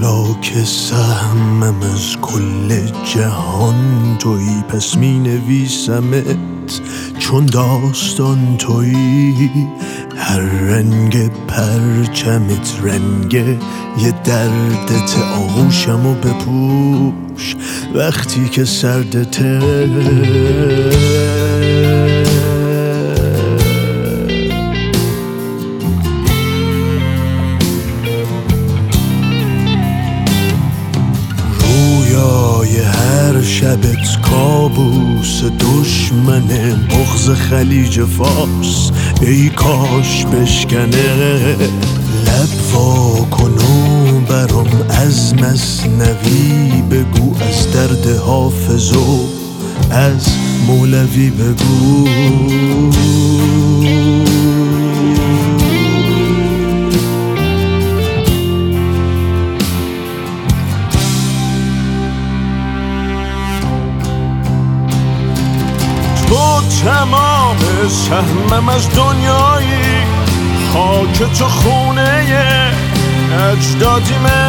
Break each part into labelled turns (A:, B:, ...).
A: حالا که سهمم از کل جهان تویی، پس می نویسمت چون داستان تویی. هر رنگ پرچمت رنگ یه دردت، آغوشمو بپوش وقتی که سردته. هر شبت کابوس دشمنه، بغض خلیج فارس ای کاش بشکنه. لب واکن و برام از مثنوی بگو، از درد حافظ و از مولوی بگو.
B: تو تمام سهمم از دنیایی، خاک تو خونه اجدادیمه.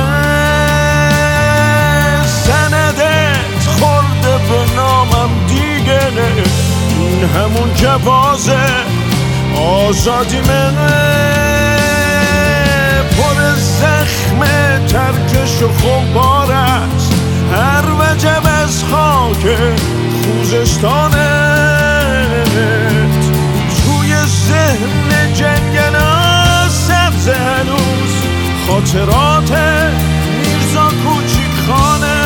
B: سندت خورده به نامم دیگه، این همون جواز آزادیمه. پر زخم ترکش و خمار است هر وجب از خاک خوزستانه. توی ذهن جنگلا سبز هنوز خاطرات میرزا کوچیک خانه.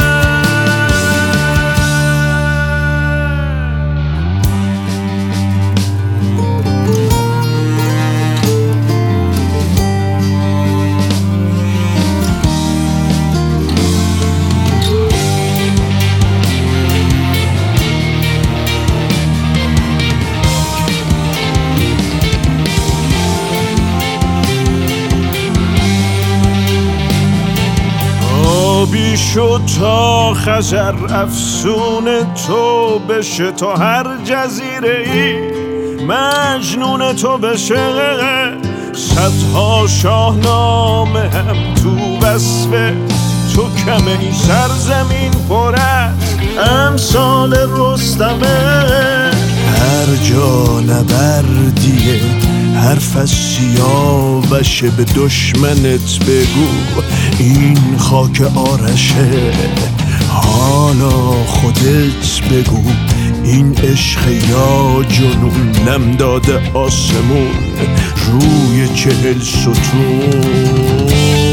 B: آبی شد تا خزر افسون تو بشه، تا هر جزیره ای مجنون تو بشه. صدها شاهنامه هم تو وصف تو کمه، این سرزمین پر از امثال رستمه.
A: هر جا نبردیه حرف از سیاوشه، به دشمنت بگو این خاک آرشه. حالا خودت بگو این عشق یا جنون، نم داده آسمون روی 40 ستون.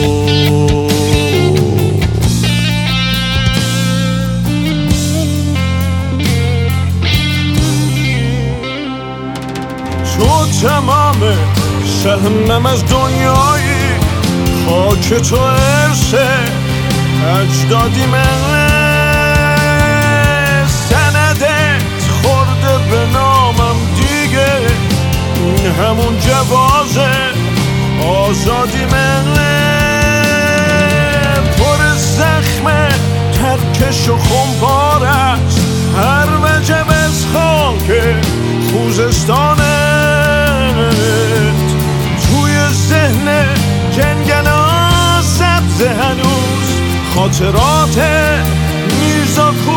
B: تو تمام سهمم از دنیایی، خاک تو ارث اجدادیمه. سندت خورده به نامم دیگه، این همون جواز آزادیمه. پر زخم ترکش و خمپار است هر وجب از خاک خوزستانه. توی ذهن جنگلا سبز هنوز خاطرات میرزا